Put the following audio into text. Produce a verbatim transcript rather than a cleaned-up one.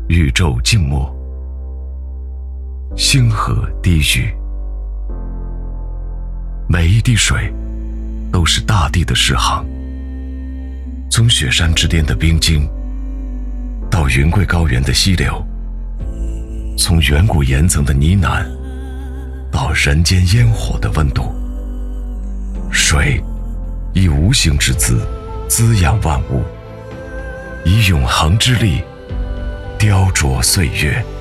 宇宙静默，星河低语，每一滴水都是大地的诗行。从雪山之巅的冰晶，到云贵高原的溪流，从远古岩层的呢喃，到人间烟火的温度，水以无形之姿滋养万物，以永恒之力雕琢岁月。